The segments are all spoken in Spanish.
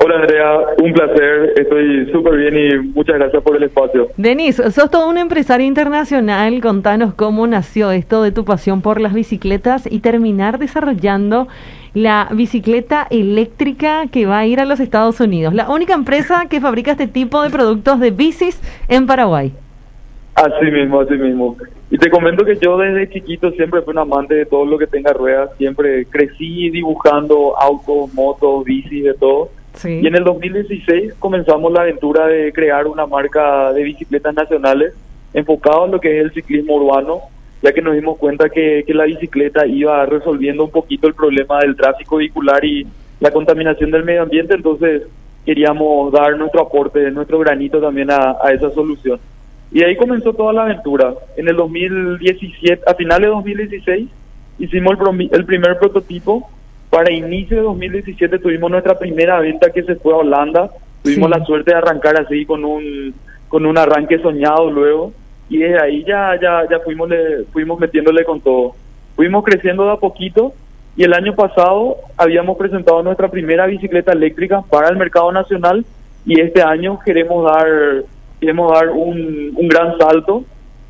Hola Andrea, un placer, estoy súper bien y muchas gracias por el espacio. Denis, sos todo un empresario internacional, contanos cómo nació esto de tu pasión por las bicicletas y terminar desarrollando la bicicleta eléctrica que va a ir a los Estados Unidos, la única empresa que fabrica este tipo de productos de bicis en Paraguay. Así mismo, así mismo. Y te comento que yo desde chiquito siempre fui un amante de todo lo que tenga ruedas, siempre crecí dibujando autos, motos, bicis, de todo. Sí. Y en el 2016 comenzamos la aventura de crear una marca de bicicletas nacionales enfocado en lo que es el ciclismo urbano, ya que nos dimos cuenta que la bicicleta iba resolviendo un poquito el problema del tráfico vehicular y la contaminación del medio ambiente, entonces queríamos dar nuestro aporte, nuestro granito también a esa solución. Y ahí comenzó toda la aventura. En el 2017, a finales de 2016, hicimos el primer prototipo. Para inicio de 2017 tuvimos nuestra primera venta que se fue a Holanda. Tuvimos la suerte de arrancar así con un arranque soñado luego. Y desde ahí ya fuimos metiéndole con todo. Fuimos creciendo de a poquito y el año pasado habíamos presentado nuestra primera bicicleta eléctrica para el mercado nacional y este año queremos dar un gran salto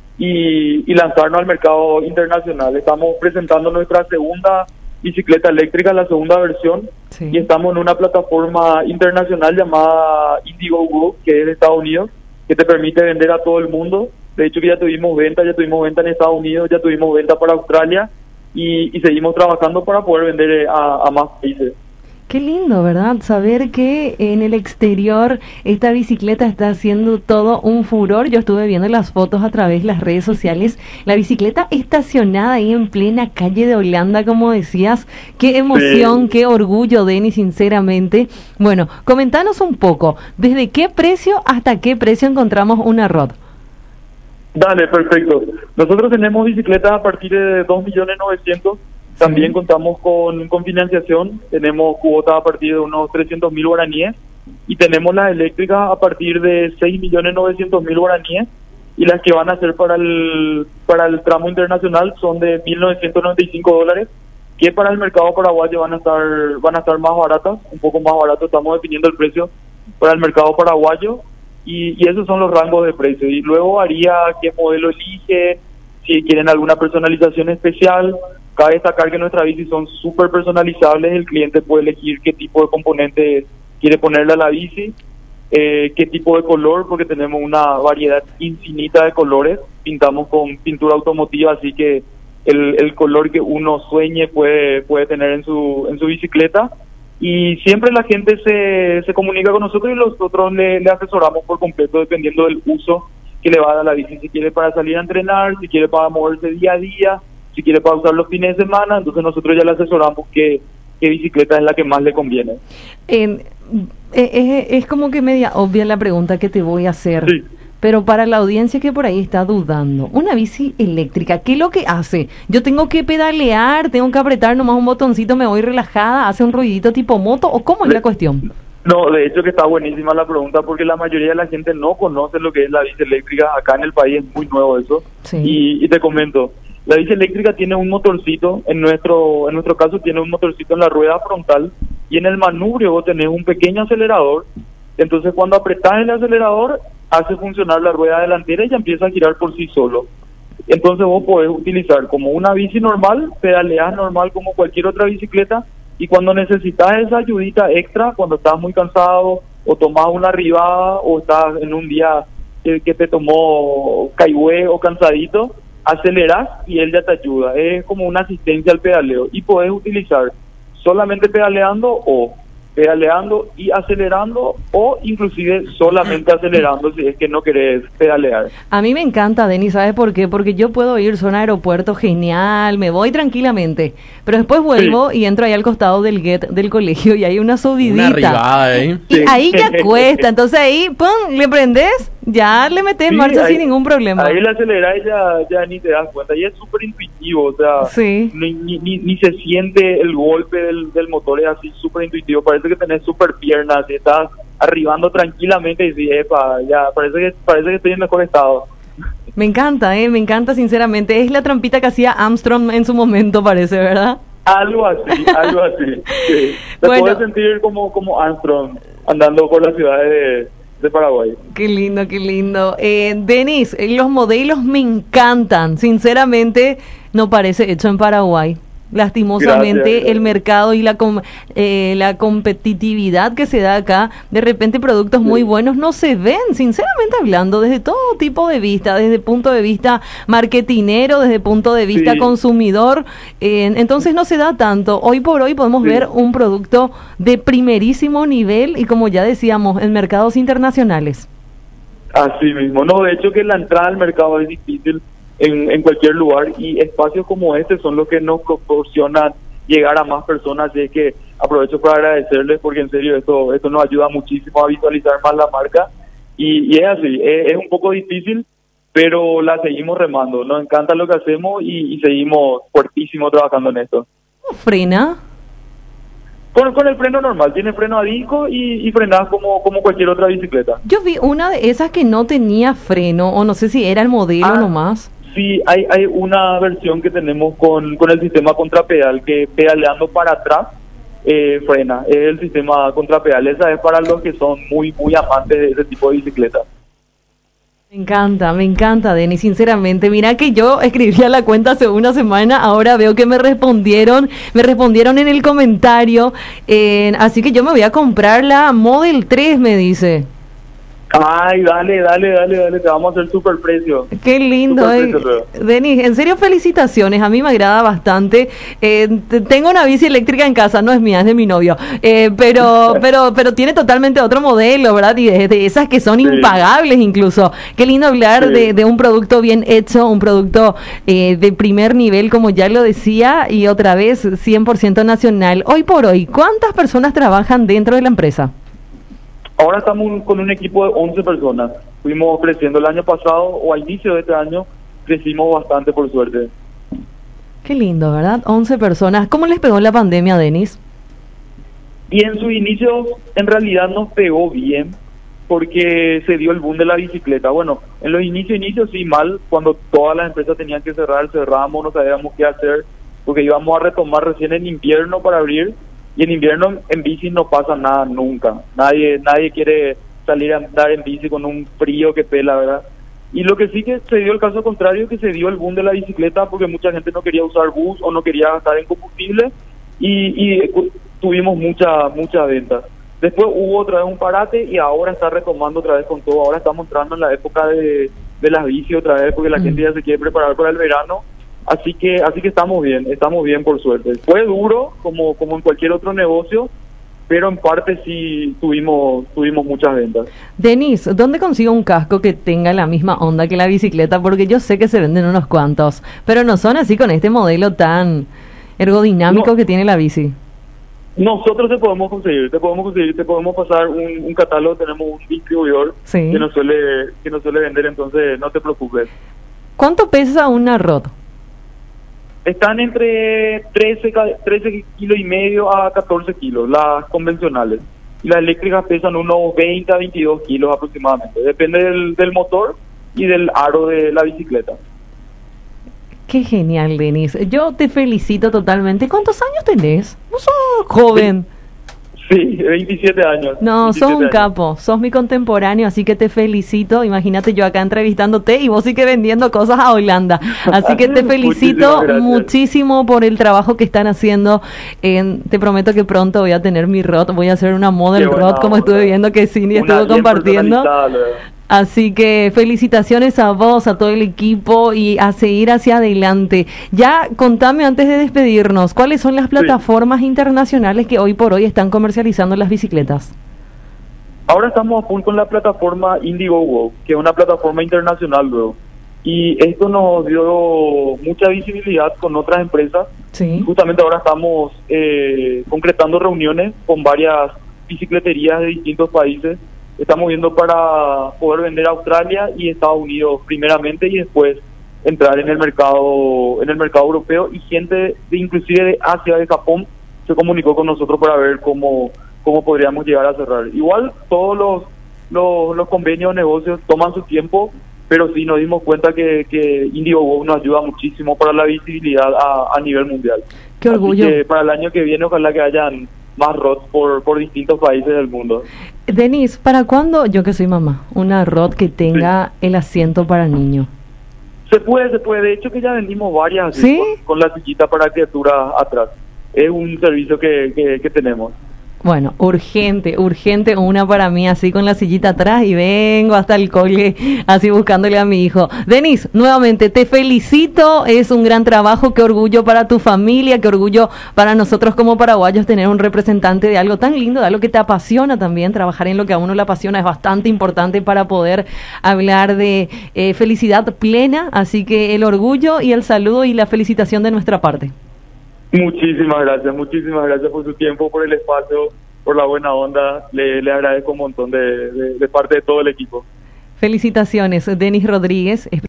y lanzarnos al mercado internacional. Estamos presentando nuestra segunda bicicleta eléctrica, la segunda versión, Sí. y estamos en una plataforma internacional llamada Indiegogo, que es de Estados Unidos, que te permite vender a todo el mundo. De hecho, que ya tuvimos venta en Estados Unidos, ya tuvimos venta para Australia y seguimos trabajando para poder vender a más países. Qué lindo, ¿verdad? Saber que en el exterior esta bicicleta está haciendo todo un furor. Yo estuve viendo las fotos a través de las redes sociales. La bicicleta estacionada ahí en plena calle de Holanda, como decías. Qué emoción, Sí. qué orgullo, Denis, sinceramente. Bueno, comentanos un poco. ¿Desde qué precio hasta qué precio encontramos una ROD? Dale, perfecto. Nosotros tenemos bicicletas a partir de 2.900.000. También contamos con financiación, tenemos cuotas a partir de unos 300.000 guaraníes y tenemos las eléctricas a partir de 6.900.000 guaraníes y las que van a ser para el tramo internacional son de $1.995, que para el mercado paraguayo van a estar más baratas, un poco más barato, estamos definiendo el precio para el mercado paraguayo y esos son los rangos de precio. Y luego haría qué modelo eligen, si quieren alguna personalización especial. Cabe destacar que nuestras bicis son súper personalizables, el cliente puede elegir qué tipo de componente quiere ponerle a la bici, qué tipo de color, porque tenemos una variedad infinita de colores, pintamos con pintura automotiva, así que el color que uno sueñe puede tener en su bicicleta, y siempre la gente se comunica con nosotros y nosotros le asesoramos por completo dependiendo del uso que le va a dar a la bici, si quiere para salir a entrenar, si quiere para moverse día a día, si quiere para usar los fines de semana, entonces nosotros ya le asesoramos qué bicicleta es la que más le conviene. Es como que media obvia la pregunta que te voy a hacer, Sí. pero para la audiencia que por ahí está dudando, una bici eléctrica, ¿qué es lo que hace? Yo tengo que pedalear, tengo que apretar nomás un botoncito, me voy relajada, hace un ruidito tipo moto, ¿o cómo es la cuestión? No, de hecho que está buenísima la pregunta porque la mayoría de la gente no conoce lo que es la bici eléctrica. Acá en el país es muy nuevo eso. Sí. Y te comento, la bici eléctrica tiene un motorcito, en nuestro caso tiene un motorcito en la rueda frontal y en el manubrio vos tenés un pequeño acelerador. Entonces cuando apretás el acelerador hace funcionar la rueda delantera y ya empieza a girar por sí solo. Entonces vos podés utilizar como una bici normal, pedaleás normal como cualquier otra bicicleta, y cuando necesitas esa ayudita extra, cuando estás muy cansado o tomás una arribada o estás en un día que te tomó caigüe o cansadito, acelerás y él ya te ayuda. Es como una asistencia al pedaleo y podés utilizar solamente pedaleando y acelerando o inclusive solamente acelerando si es que no querés pedalear. A mí me encanta, Denis, ¿sabes por qué? Porque yo puedo ir zona aeropuerto, genial, me voy tranquilamente, pero después vuelvo y entro ahí al costado del get del colegio y hay una subidita. Una arribada, ¿eh? Y ahí ya cuesta, entonces ahí, ¡pum!, le prendés, ya le metés en marcha ahí, sin ningún problema. Ahí la acelerás y ya ni te das cuenta, y es súper intuitivo, o sea, Sí. ni se siente el golpe del motor, es así súper intuitivo, parece que tenés súper piernas, y estás arribando tranquilamente y dices, epa, ya, parece que estoy en mejor estado. Me encanta sinceramente, es la trampita que hacía Armstrong en su momento, parece, ¿verdad? Algo así, algo así. Sí. Te Bueno. puedes sentir como Armstrong andando por las ciudades de Paraguay. Qué lindo, qué lindo. Denis, los modelos me encantan. Sinceramente, no parece hecho en Paraguay. Lastimosamente, Gracias. el mercado y la competitividad que se da acá, de repente productos muy buenos no se ven, sinceramente hablando, desde todo tipo de vista, desde el punto de vista marketinero, desde el punto de vista Sí. consumidor, entonces no se da tanto. Hoy por hoy podemos Sí. ver un producto de primerísimo nivel y como ya decíamos, en mercados internacionales. Así mismo. No, de hecho que la entrada al mercado es difícil en cualquier lugar y espacios como este son los que nos proporcionan llegar a más personas, así que aprovecho para agradecerles porque en serio esto nos ayuda muchísimo a visualizar más la marca y es así, es un poco difícil, pero la seguimos remando, nos encanta lo que hacemos y seguimos fuertísimo trabajando en esto. ¿Cómo frena? Con el freno normal, tiene freno a disco y frenas como cualquier otra bicicleta. Yo vi una de esas que no tenía freno, o no sé si era el modelo nomás. Sí, hay una versión que tenemos con el sistema contrapedal que pedaleando para atrás frena. Es el sistema contrapedal. Esa es para los que son muy amantes de ese tipo de bicicleta. Me encanta, Denis, sinceramente. Mira que yo escribí a la cuenta hace una semana, ahora veo que me respondieron en el comentario, así que yo me voy a comprar la Model 3, me dice. Ay, dale, te vamos a hacer super precio. Qué lindo, Denis, en serio felicitaciones, a mí me agrada bastante. Tengo una bici eléctrica en casa, no es mía, es de mi novio, pero tiene totalmente otro modelo, ¿verdad? Y de esas que son impagables incluso. Qué lindo hablar de un producto bien hecho, un producto de primer nivel, como ya lo decía, y otra vez 100% nacional. Hoy por hoy, ¿cuántas personas trabajan dentro de la empresa? Ahora estamos con un equipo de 11 personas. Fuimos creciendo el año pasado o a inicio de este año, crecimos bastante por suerte. Qué lindo, ¿verdad? 11 personas. ¿Cómo les pegó la pandemia, Denis? Y en su inicio, en realidad nos pegó bien, porque se dio el boom de la bicicleta. Bueno, en los inicios sí, mal, cuando todas las empresas tenían que cerrar, cerramos, no sabíamos qué hacer, porque íbamos a retomar recién en invierno para abrir. Y en invierno en bici no pasa nada nunca. Nadie quiere salir a andar en bici con un frío que pela, ¿verdad? Y lo que sí que se dio el caso contrario, que se dio el boom de la bicicleta porque mucha gente no quería usar bus o no quería gastar en combustible y tuvimos mucha venta. Después hubo otra vez un parate y ahora está retomando otra vez con todo. Ahora estamos entrando en la época de las bici otra vez porque la gente ya se quiere preparar para el verano. Así que estamos bien por suerte. Fue duro como en cualquier otro negocio, pero en parte sí tuvimos muchas ventas. Denis, ¿dónde consigo un casco que tenga la misma onda que la bicicleta? Porque yo sé que se venden unos cuantos, pero no son así con este modelo tan ergodinámico que tiene la bici. Nosotros te podemos conseguir, te podemos pasar un catálogo, tenemos un distribuidor que nos suele vender, entonces no te preocupes. ¿Cuánto pesa una ROD? Están entre 13 kilos y medio a 14 kilos, las convencionales. Y las eléctricas pesan unos 20 a 22 kilos aproximadamente. Depende del motor y del aro de la bicicleta. Qué genial, Denis. Yo te felicito totalmente. ¿Cuántos años tenés? Vos sos joven. Sí, 27 años. No, 27 sos un años. capo, sos mi contemporáneo, así que te felicito. Imagínate yo acá entrevistándote y vos sí que vendiendo cosas a Holanda. Así que te felicito muchísimo por el trabajo que están haciendo. Te prometo que pronto voy a tener mi ROD, voy a hacer una model ROD como estuve viendo que Cindy estuvo compartiendo. Así que felicitaciones a vos, a todo el equipo y a seguir hacia adelante. Ya contame antes de despedirnos, ¿cuáles son las plataformas internacionales que hoy por hoy están comercializando las bicicletas? Ahora estamos a full con la plataforma Indiegogo, que es una plataforma internacional luego. Y esto nos dio mucha visibilidad con otras empresas. Sí. Justamente ahora estamos concretando reuniones con varias bicicleterías de distintos países. Estamos viendo para poder vender a Australia y Estados Unidos primeramente y después entrar en el mercado europeo, y gente inclusive de Asia, de Japón, se comunicó con nosotros para ver cómo podríamos llegar a cerrar. Igual todos los convenios de negocios toman su tiempo, pero sí nos dimos cuenta que Indiegogo nos ayuda muchísimo para la visibilidad a nivel mundial. Qué orgullo. Así que para el año que viene ojalá que hayan más ROTs por distintos países del mundo. Denise, ¿para cuándo, yo que soy mamá, una ROT que tenga el asiento para niño? Se puede. De hecho que ya vendimos varias así, ¿Sí? con la sillita para criatura atrás. Es un servicio que tenemos. Bueno, urgente una para mí, así con la sillita atrás y vengo hasta el cole, así buscándole a mi hijo. Denise, nuevamente te felicito, es un gran trabajo, qué orgullo para tu familia, qué orgullo para nosotros como paraguayos tener un representante de algo tan lindo, de algo que te apasiona también. Trabajar en lo que a uno le apasiona es bastante importante para poder hablar de felicidad plena, así que el orgullo y el saludo y la felicitación de nuestra parte. Muchísimas gracias por su tiempo, por el espacio, por la buena onda. Le agradezco un montón de parte de todo el equipo. Felicitaciones, Denis Rodríguez.